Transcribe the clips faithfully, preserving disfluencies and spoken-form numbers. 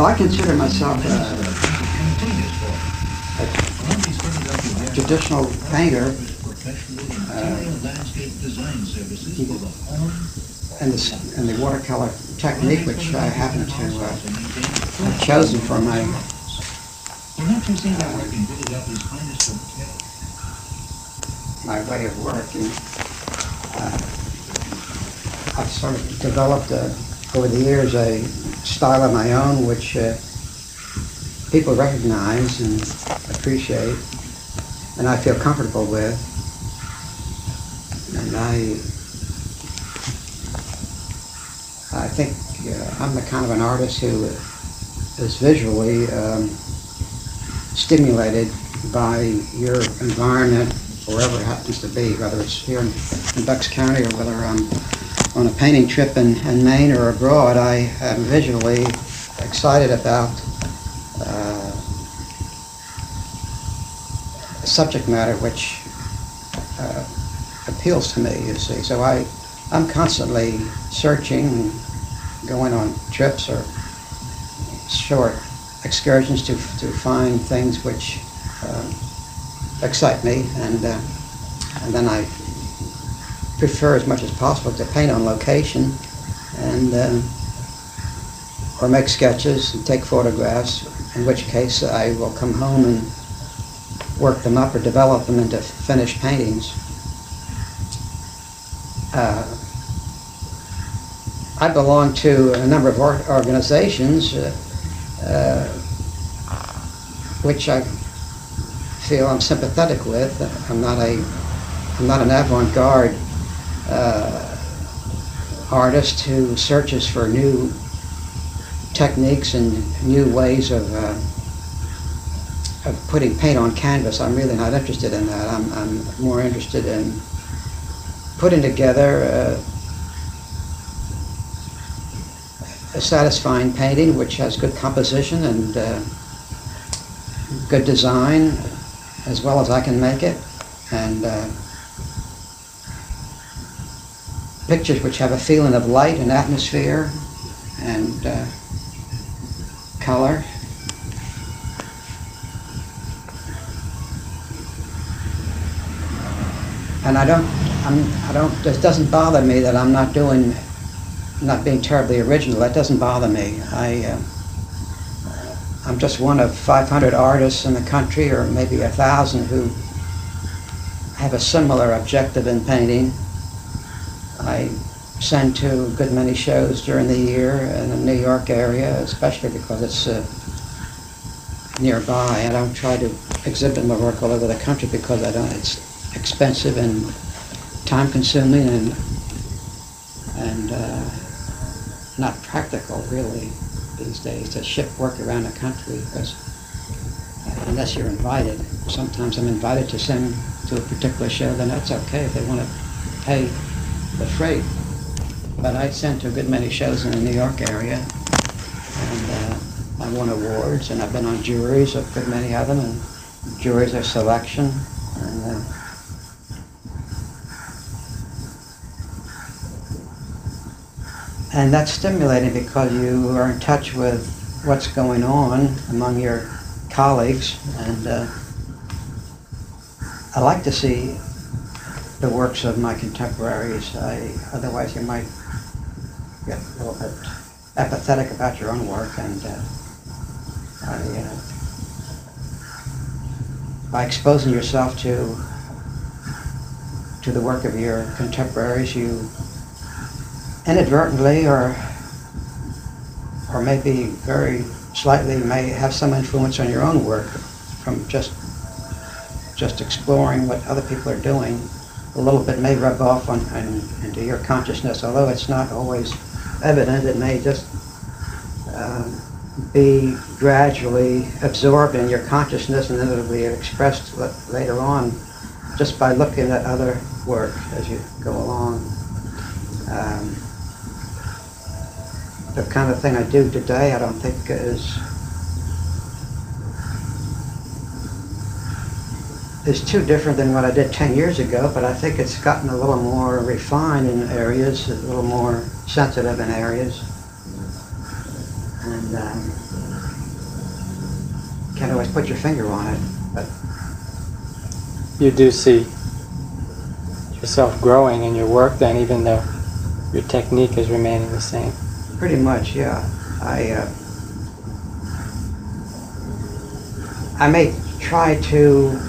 I consider myself a, a traditional painter, uh, and, the, and the watercolor technique which I happen to uh, have chosen for my uh, my way of working. Uh, I've sort of developed a, over the years a style of my own which uh, people recognize and appreciate, and I feel comfortable with. And I, I think uh, I'm the kind of an artist who is visually um, stimulated by your environment, wherever it happens to be, whether it's here in, in Bucks County or whether I'm on a painting trip in, in Maine or abroad. I am visually excited about uh, a subject matter which uh, appeals to me, you see. So I, I'm constantly searching, going on trips or short excursions to, to find things which uh, excite me, and, uh, and then I prefer as much as possible to paint on location, and uh, or make sketches and take photographs, in which case I will come home and work them up or develop them into finished paintings. Uh, I belong to a number of art organizations uh, uh, which I feel I'm sympathetic with. I'm not a I'm not an avant-garde uh, artist who searches for new techniques and new ways of uh, of putting paint on canvas. I'm really not interested in that. I'm, I'm more interested in putting together uh, a satisfying painting which has good composition and uh, good design, as well as I can make it, and uh, pictures which have a feeling of light and atmosphere and uh, color. And I don't, I'm, I don't, it doesn't bother me that I'm not doing, not being terribly original. That doesn't bother me. I, uh, I'm just one of five hundred artists in the country, or maybe a thousand, who have a similar objective in painting. I send to a good many shows during the year in the New York area, especially because it's uh, nearby. I don't try to exhibit my work all over the country because I don't. It's expensive and time-consuming and and uh, not practical, really, these days, to ship work around the country, because uh, unless you're invited. Sometimes I'm invited to send to a particular show, then that's okay if they want to pay the freight. But I sent to a good many shows in the New York area, and uh, I won awards, and I've been on juries of a good many of them, and juries are selection. And, uh, And that's stimulating because you are in touch with what's going on among your colleagues, and uh, I like to see the works of my contemporaries. I, otherwise you might get a little bit apathetic about your own work, and uh, I, uh, by exposing yourself to to the work of your contemporaries, you inadvertently, or or maybe very slightly, may have some influence on your own work from just just exploring what other people are doing. A little bit may rub off on, on into your consciousness, although it's not always evident. It may just uh, be gradually absorbed in your consciousness, and then it'll be expressed later on just by looking at other work as you go along. Um, The kind of thing I do today, I don't think is is too different than what I did ten years ago, but I think it's gotten a little more refined in areas, a little more sensitive in areas. And um, can't always put your finger on it, but you do see yourself growing in your work then, even though your technique is remaining the same. pretty much, yeah. I uh, I may try to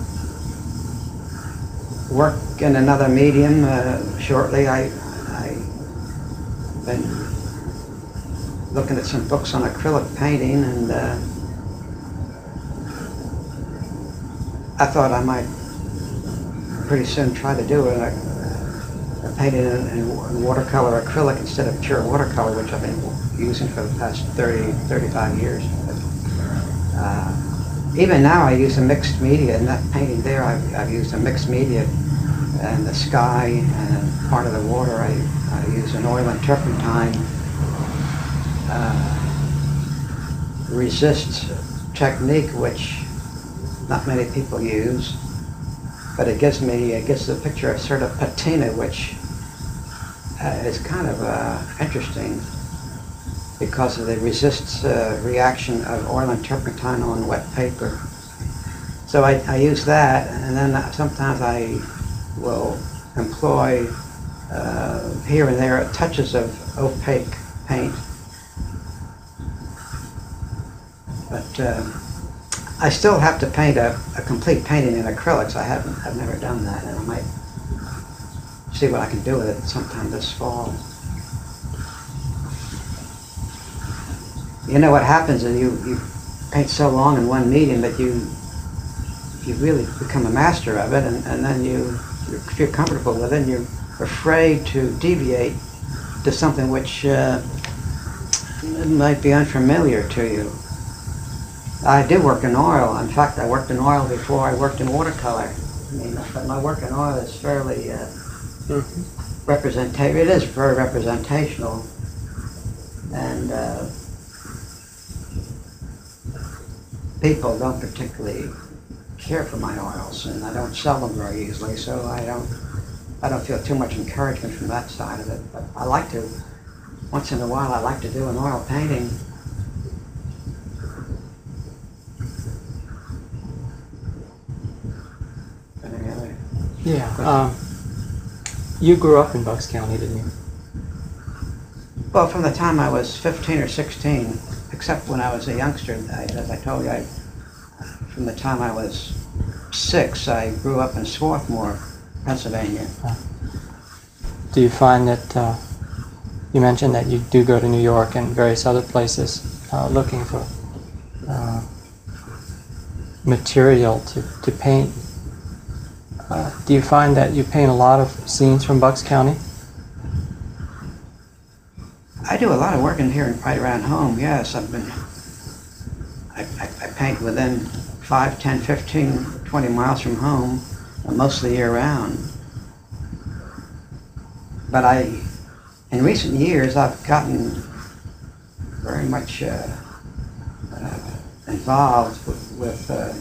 work in another medium uh, shortly. I I've been looking at some books on acrylic painting, and uh, I thought I might pretty soon try to do it. I, I painted in, in watercolor acrylic instead of pure watercolor, which I've been using for the past thirty, thirty-five years. But, uh, even now I use a mixed media. In that painting there, I've, I've used a mixed media, and the sky and part of the water, I, I use an oil and turpentine uh, resist technique, which not many people use. But it gives me, it gives the picture a sort of patina, which uh, is kind of uh, interesting because of the resist uh, reaction of oil and turpentine on wet paper. So I, I use that, and then sometimes I will employ uh, here and there touches of opaque paint. But uh, I still have to paint a, a complete painting in acrylics. I haven't, I've never done that, and I might see what I can do with it sometime this fall. You know what happens is you, you paint so long in one medium that you you really become a master of it, and, and then you, you feel comfortable with it, and you're afraid to deviate to something which uh, might be unfamiliar to you. I do work in oil. In fact, I worked in oil before I worked in watercolor. I mean, but my work in oil is fairly uh, mm-hmm. representative. It is very representational, and uh, people don't particularly care for my oils, and I don't sell them very easily, so I don't. I don't feel too much encouragement from that side of it. But I like to, once in a while, I like to do an oil painting. Yeah. Um, you grew up in Bucks County, didn't you? Well, from the time I was fifteen or sixteen, except when I was a youngster, I, as I told you, I, from the time I was six, I grew up in Swarthmore, Pennsylvania. Uh, do you find that, uh, you mentioned that you do go to New York and various other places uh, looking for uh, material to, to paint. Uh, do you find that you paint a lot of scenes from Bucks County? I do a lot of work in here and right around home, yes. I've been, I, I, I paint within five, ten, fifteen, twenty miles from home, most of the year round. But I, in recent years, I've gotten very much uh, uh, involved with, with uh,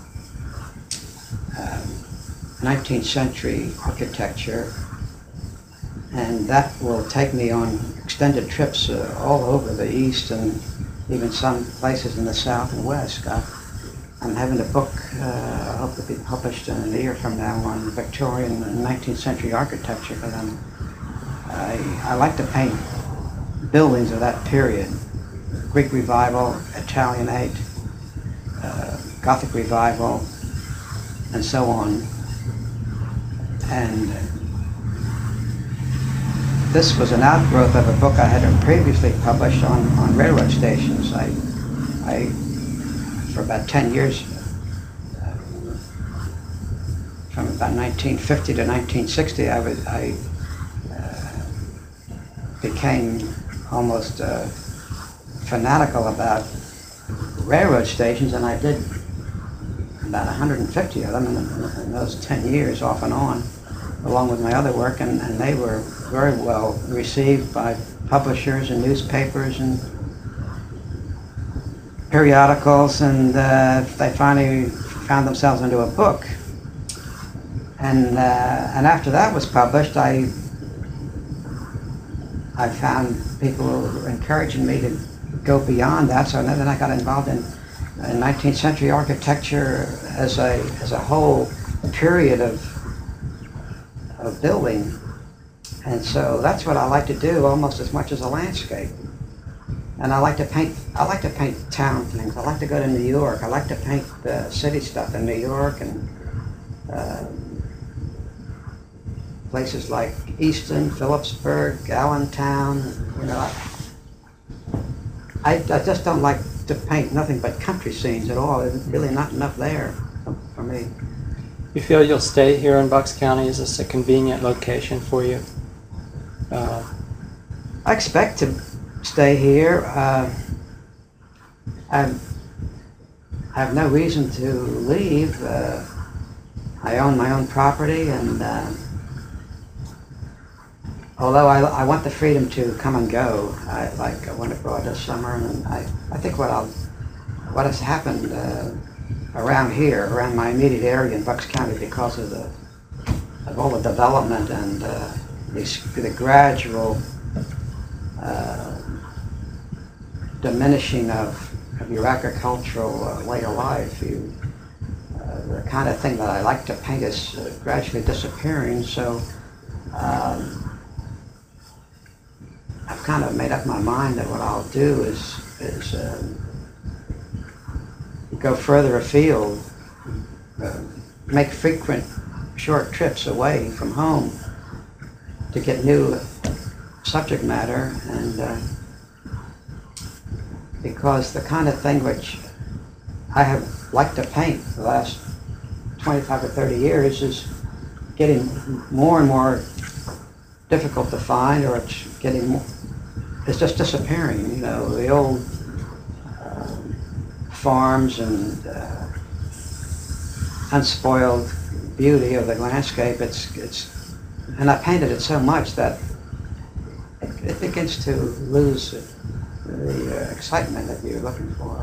uh, nineteenth century architecture, and that will take me on extended trips uh, all over the East and even some places in the South and West. I, I'm having a book, uh, I hope to be published in a year from now, on Victorian and nineteenth century architecture, but I'm, I, I like to paint buildings of that period. Greek Revival, Italianate, uh, Gothic Revival, and so on. And this was an outgrowth of a book I had previously published on, on railroad stations. I, I, for about ten years, uh, from about nineteen fifty to nineteen sixty, I, was, I uh, became almost uh, fanatical about railroad stations, and I did about one hundred fifty of them in, in those ten years, off and on, along with my other work, and, and they were very well received by publishers and newspapers and periodicals, and uh, they finally found themselves into a book. And uh, and after that was published, I I found people encouraging me to go beyond that, so then I got involved in in nineteenth century architecture as a as a whole period of of building, and so that's what I like to do almost as much as a landscape. And I like to paint. I like to paint town things. I like to go to New York. I like to paint the city stuff in New York and uh, places like Easton, Phillipsburg, Allentown. You know, I, I just don't like to paint nothing but country scenes at all. There's really not enough there for me. You feel you'll stay here in Bucks County? Is this a convenient location for you? Uh, I expect to stay here. Uh, I'm, I have no reason to leave. Uh, I own my own property, and uh, although I, I want the freedom to come and go, I like I went abroad this summer, and I, I think what I'll what has happened uh, around here, around my immediate area in Bucks County, because of the of all the development and uh, the, the gradual uh, diminishing of, of your agricultural uh, way of life. You, uh, the kind of thing that I like to paint is uh, gradually disappearing. So um, I've kind of made up my mind that what I'll do is is um, go further afield, uh, make frequent short trips away from home to get new subject matter, and uh, because the kind of thing which I have liked to paint the last twenty-five or thirty years is getting more and more difficult to find, or it's getting more, it's just disappearing. You know, the old uh, farms and uh, unspoiled beauty of the landscape. It's it's, and I painted it so much that it, it begins to lose the uh, excitement that you're looking for.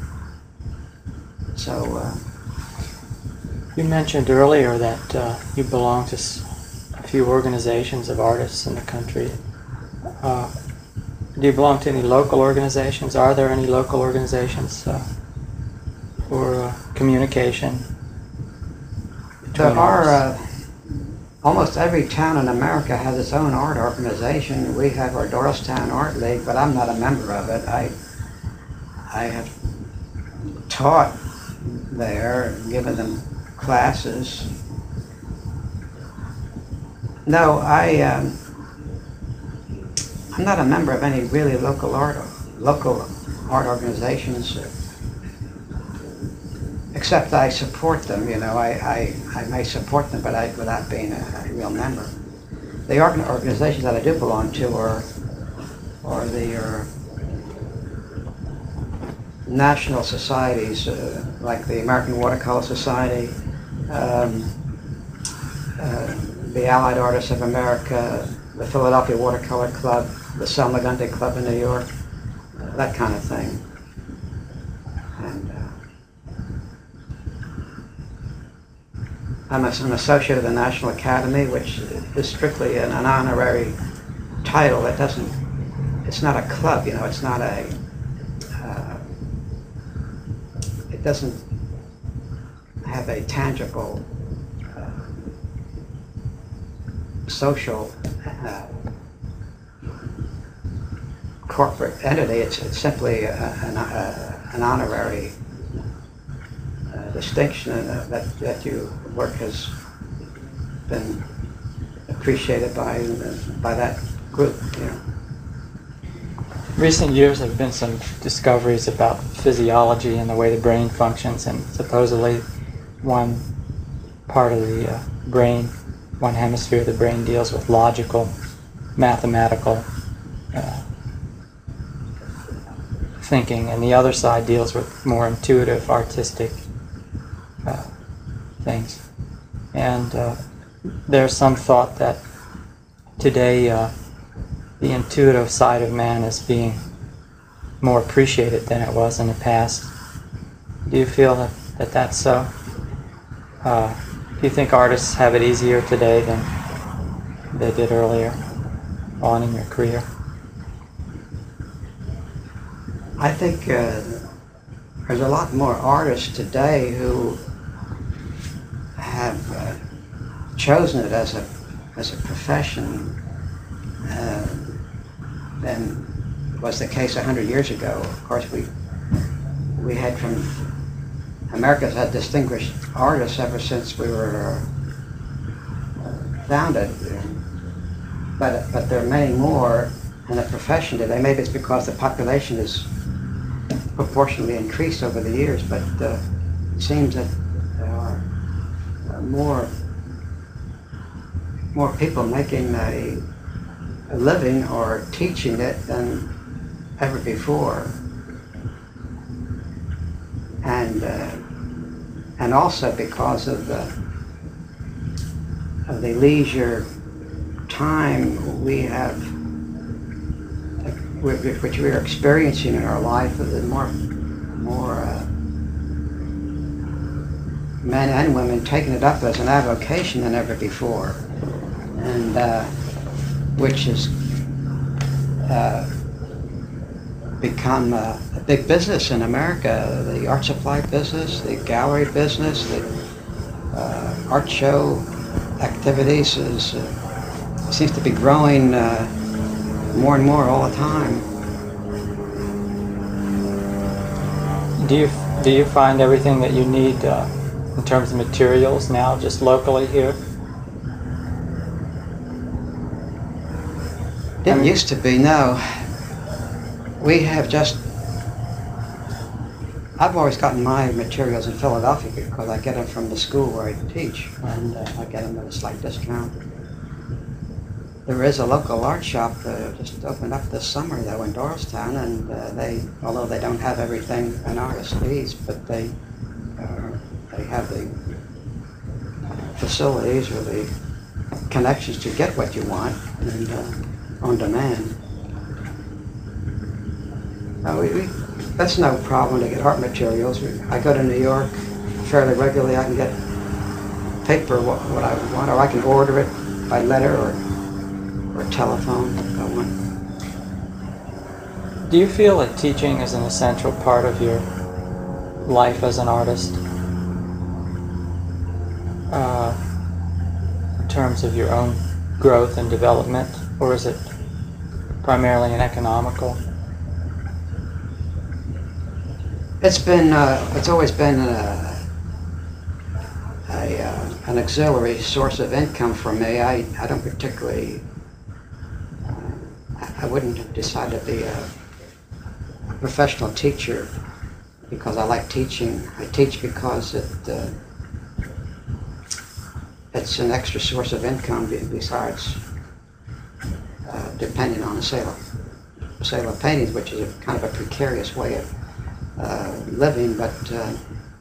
So. Uh, You mentioned earlier that uh, you belong to s- a few organizations of artists in the country. Uh, do you belong to any local organizations? Are there any local organizations uh, for uh, communication? There between are, artists? uh, almost every town in America has its own art organization. We have our Doylestown Art League, but I'm not a member of it. I, I have taught there, given them classes. No, I, um, I'm not a member of any really local art, local art organizations, except I support them. You know, I, I, I may support them, but I, without being a, a real member. The organ organizations that I do belong to are, are the uh, national societies, uh, like the American Watercolor Society, um, uh, the Allied Artists of America, the Philadelphia Watercolor Club, the Selma Gundy Club in New York, uh, that kind of thing. And uh, I'm a, an associate of the National Academy, which is strictly an, an honorary title. It doesn't, it's not a club, you know, it's not a, uh, it doesn't have a tangible uh, social uh, corporate entity. It's, it's simply a, an, a, an honorary uh, distinction uh, that, that your work has been appreciated by, uh, by that group. You know. Recent years there have been some discoveries about physiology and the way the brain functions, and supposedly one part of the uh, brain, one hemisphere of the brain deals with logical, mathematical uh, thinking, and the other side deals with more intuitive, artistic uh, things. And uh, there's some thought that today uh, the intuitive side of man is being more appreciated than it was in the past. Do you feel that, that that's so? Uh, do you think artists have it easier today than they did earlier on in your career? I think uh, there's a lot more artists today who have uh, chosen it as a as a profession uh, than was the case a hundred years ago. Of course, we we had from America's had distinguished artists ever since we were uh, founded, but but there are many more in the profession today. Maybe it's because the population is proportionally increased over the years, but uh, it seems that there are uh, more more people making a, a living or teaching it than ever before, and uh, and also because of the of the leisure time we have, which we are experiencing in our life, the more more uh, men and women taking it up as an avocation than ever before, and uh, which has uh, become a, a big business in America. The art supply business, the gallery business, the uh, art show activities is uh, seems to be growing uh, more and more all the time. Do you do you find everything that you need uh, in terms of materials now just locally here? Didn't used to be, no. We have just, I've always gotten my materials in Philadelphia because I get them from the school where I teach, and uh, I get them at a slight discount. There is a local art shop that just opened up this summer though in Doylestown, and uh, they, although they don't have everything an artist needs, but they uh, they have the facilities or the connections to get what you want and uh, on demand. Uh, we, we, that's no problem to get art materials. We, I go to New York fairly regularly. I can get paper what, what I want, or I can order it by letter or or telephone. I want. Do you feel that teaching is an essential part of your life as an artist? Uh, in terms of your own growth and development, or is it primarily an economical? It's been, uh, it's always been a, a, uh, an auxiliary source of income for me. I, I don't particularly, uh, I wouldn't have decided to be a professional teacher because I like teaching. I teach because it, uh, it's an extra source of income besides uh, depending on the sale of, sale of paintings, which is a kind of a precarious way of Uh, living, but uh,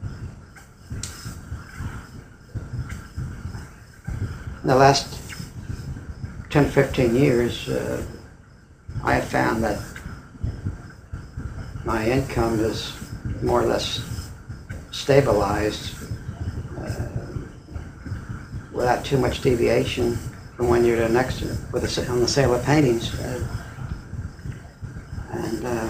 in the last ten, fifteen years, uh, I have found that my income is more or less stabilized uh, without too much deviation from one year to the next with the, on the sale of paintings. Uh, and uh,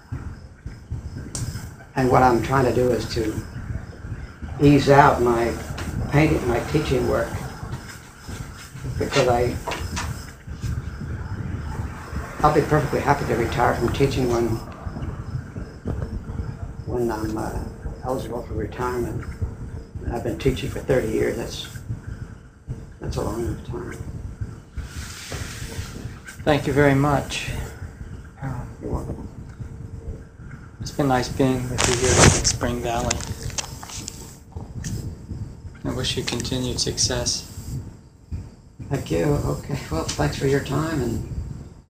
And what I'm trying to do is to ease out my painting, my teaching work, because I, I'll be perfectly happy to retire from teaching when, when I'm uh, eligible for retirement. I've been teaching for thirty years. That's, that's a long time. Thank you very much. You're welcome. It's been nice being with you here in Spring Valley. I wish you continued success. Thank you. Okay. Well, thanks for your time, and